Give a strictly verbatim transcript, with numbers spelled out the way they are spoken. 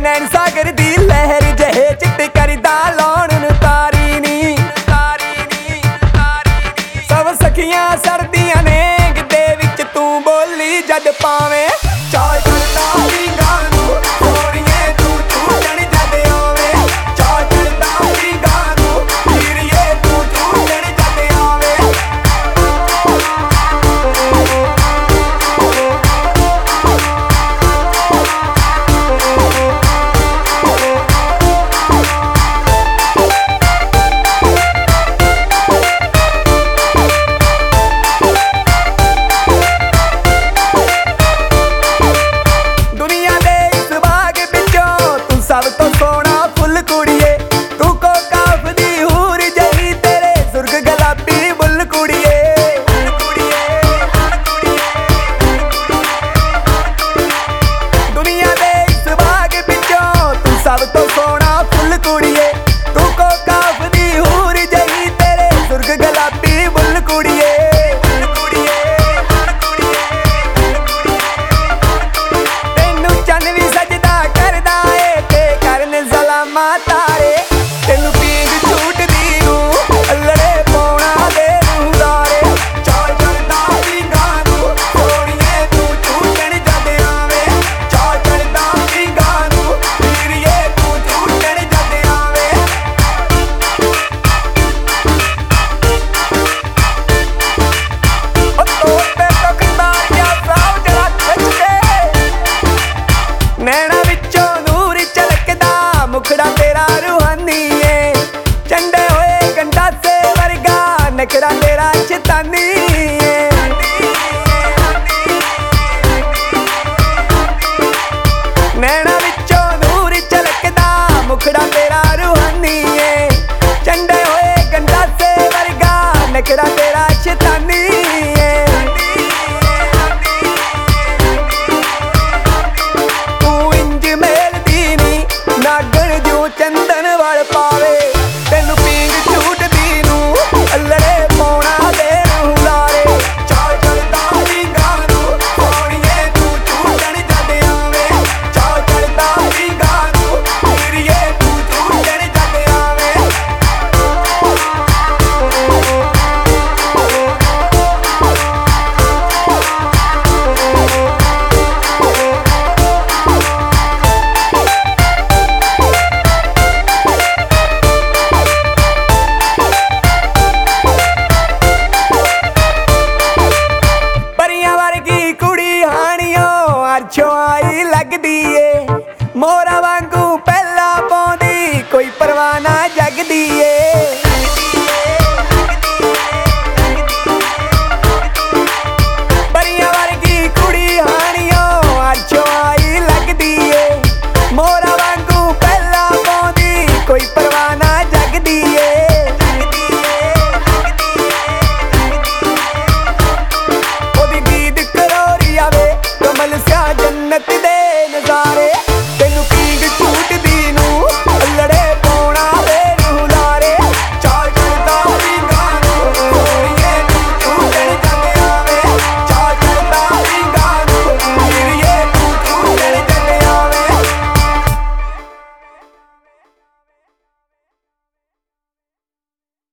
नैन सागर दी लहर जहे चिट करदा लाउण नूं तारी नी सब सखियां सरदियां ने गिद्धे विच तू बोली जद पावे चाल करदा रींगां नूं सोहणीए तू झूटण जद आवे चाल करदा रींगां नूं हीरिए तू झूटण जद आवे सब तो सोना फुल कुड़िए तू को काफ दी हूर जही तेरे सुर्ग गुलाबी बुल कुड़िए दुनिया दे इस बाग पिछों तू सब तो सोना फुल कुड़िए तू को काफ दी हूर जही तेरे सुर्ग गुलाबी बुल कुड़िए तेनू चन भी सजदा करदा तारे तेनू पींग झूटदी नूं अल्लड़े पौना दे नूंदारे चाल करदा रींगां नूं सोहणीए तू झूटण जद आवे चाल करदा रींगां नूं हीरिए तू झूटण जद आवे ओ तोते तकदारियां साव जरा खचदे नैना विचों नूर झलकदा मुखड़ा तेरा रूहानी है चंडे होए गंडासे वर्गा नखरा तेरा शैतानी है नैना विचों नूर झलकदा मुखड़ा तेरा रूहानी है चंडे होए गंडासे वर्गा नखरा तेरा शैतानी है तू इंज मेलदी नी नागण जो चंदन वल पावे तेनू पींग झूटदी नूं अल्लड़े पौना दे नूंदारे चाल करदा रींगां नूं सोहणीए तू झूटण जद आवे चाल करदा रींगां नूं हीरिए तू झूटण जद आवे अर्शों आई लगदी ए मोरा वांगू पहला पौंदी कोई परवाह ना जगदी ए